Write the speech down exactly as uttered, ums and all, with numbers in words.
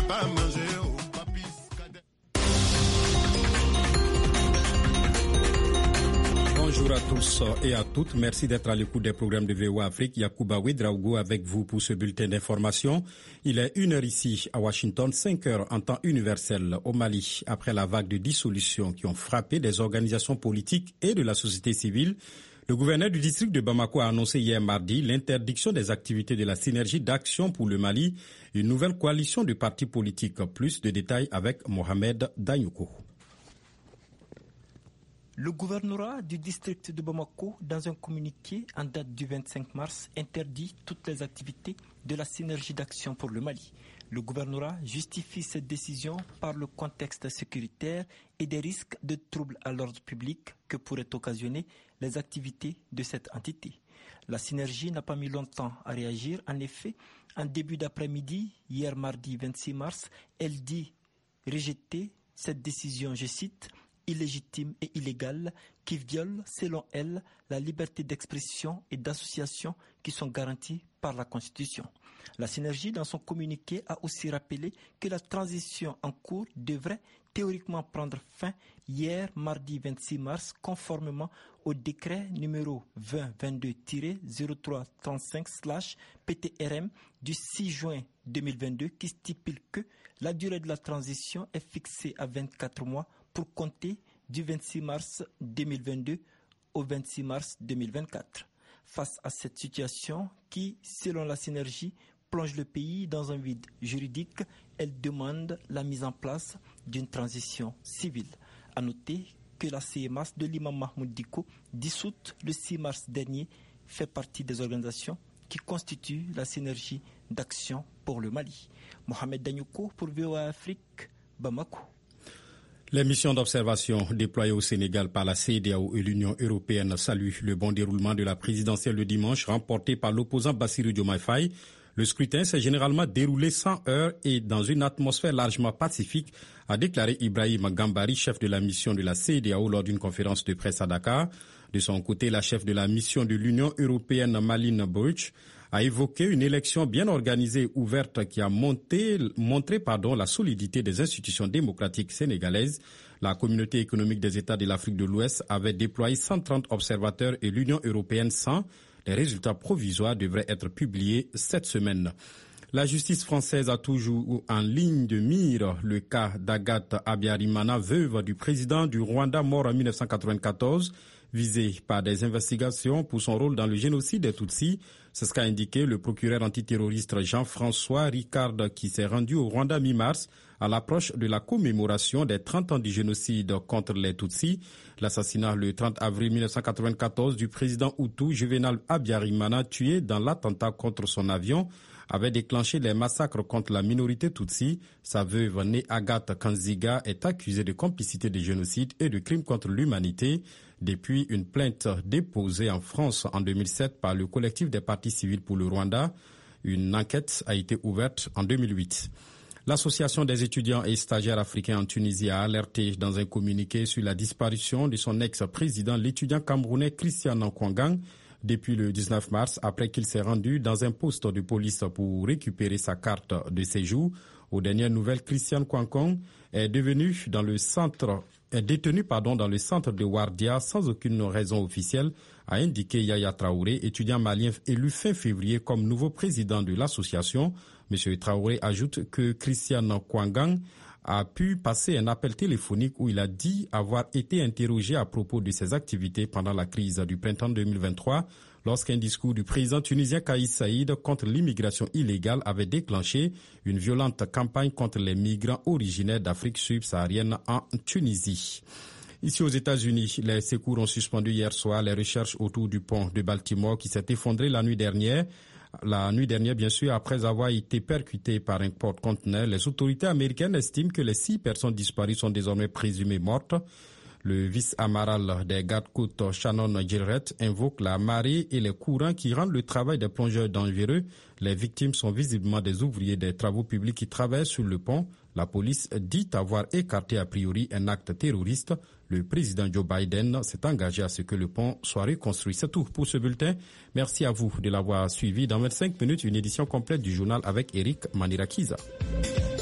pas manger au papis. Bonjour à tous et à toutes. Merci d'être à l'écoute des programmes de V O A Afrique. Yacouba Ouedraogo avec vous pour ce bulletin d'information. Il est une heure ici à Washington, cinq heures en temps universel au Mali. Après la vague de dissolution qui ont frappé des organisations politiques et de la société civile, le gouverneur du district de Bamako a annoncé hier mardi l'interdiction des activités de la Synergie d'action pour le Mali, une nouvelle coalition de partis politiques. Plus de détails avec Mohamed Danyouko. Le gouvernorat du district de Bamako, dans un communiqué en date du vingt-cinq mars, interdit toutes les activités de la Synergie d'action pour le Mali. Le gouvernorat justifie cette décision par le contexte sécuritaire et des risques de troubles à l'ordre public que pourraient occasionner les activités de cette entité. La Synergie n'a pas mis longtemps à réagir. En effet, en début d'après-midi, hier mardi vingt-six mars, elle dit rejeter cette décision, je cite, illégitime et illégale, qui viole, selon elle, la liberté d'expression et d'association qui sont garanties par la Constitution. La Synergie, dans son communiqué, a aussi rappelé que la transition en cours devrait théoriquement prendre fin hier, mardi vingt-six mars, conformément au décret numéro vingt vingt-deux zéro trois trente-cinq slash P T R M du six juin deux mille vingt-deux qui stipule que la durée de la transition est fixée à vingt-quatre mois pour compter du vingt-six mars deux mille vingt-deux au vingt-six mars deux mille vingt-quatre. Face à cette situation qui, selon la Synergie, plonge le pays dans un vide juridique, elle demande la mise en place d'une transition civile. À noter que la C M A S de l'imam Mahmoud Dicko, dissoute le six mars dernier, fait partie des organisations qui constituent la Synergie d'action pour le Mali. Mohamed Danyouko pour V O A Afrique, Bamako. Les missions d'observation déployées au Sénégal par la C E D A O et l'Union européenne saluent le bon déroulement de la présidentielle de dimanche remportée par l'opposant Bassirou Diomaye Faye. Le scrutin s'est généralement déroulé sans heurts et dans une atmosphère largement pacifique, a déclaré Ibrahim Gambari, chef de la mission de la C E D A O lors d'une conférence de presse à Dakar. De son côté, la chef de la mission de l'Union européenne, Malin Bouch, a évoqué une élection bien organisée et ouverte qui a monté, montré pardon, la solidité des institutions démocratiques sénégalaises. La communauté économique des États de l'Afrique de l'Ouest avait déployé cent trente observateurs et l'Union européenne cent. Les résultats provisoires devraient être publiés cette semaine. La justice française a toujours en ligne de mire le cas d'Agathe Habyarimana, veuve du président du Rwanda mort en dix-neuf cent quatre-vingt-quatorze, visée par des investigations pour son rôle dans le génocide des Tutsis. C'est ce qu'a indiqué le procureur antiterroriste Jean-François Ricard qui s'est rendu au Rwanda mi-mars à l'approche de la commémoration des trente ans du génocide contre les Tutsis. L'assassinat le trente avril mille neuf cent quatre-vingt-quatorze du président Hutu Juvenal Habyarimana, tué dans l'attentat contre son avion, avait déclenché les massacres contre la minorité Tutsi. Sa veuve née Agathe Kanziga est accusée de complicité de génocide et de crimes contre l'humanité depuis une plainte déposée en France en deux mille sept par le collectif des partis civils pour le Rwanda. Une enquête a été ouverte en deux mille huit. L'Association des étudiants et stagiaires africains en Tunisie a alerté dans un communiqué sur la disparition de son ex-président, l'étudiant camerounais Christian Nkwangang, depuis le dix-neuf mars, après qu'il s'est rendu dans un poste de police pour récupérer sa carte de séjour. Aux dernières nouvelles, Christian Nkwangang est devenu dans le centre, est détenu pardon, dans le centre de Wardia sans aucune raison officielle, a indiqué Yaya Traoré, étudiant malien élu fin février comme nouveau président de l'association. M. Traoré ajoute que Christian Nkwangang a pu passer un appel téléphonique où il a dit avoir été interrogé à propos de ses activités pendant la crise du printemps deux mille vingt-trois, lorsqu'un discours du président tunisien Kais Saïd contre l'immigration illégale avait déclenché une violente campagne contre les migrants originaires d'Afrique subsaharienne en Tunisie. Ici aux États-Unis, les secours ont suspendu hier soir les recherches autour du pont de Baltimore qui s'est effondré la nuit dernière. La nuit dernière, bien sûr, après avoir été percuté par un porte-conteneur, les autorités américaines estiment que les six personnes disparues sont désormais présumées mortes. Le vice-amiral des gardes-côtes Shannon Gilreth invoque la marée et les courants qui rendent le travail des plongeurs dangereux. Les victimes sont visiblement des ouvriers des travaux publics qui travaillent sur le pont. La police dit avoir écarté a priori un acte terroriste. Le président Joe Biden s'est engagé à ce que le pont soit reconstruit. C'est tout pour ce bulletin. Merci à vous de l'avoir suivi. Dans vingt-cinq minutes, une édition complète du journal avec Eric Manirakiza.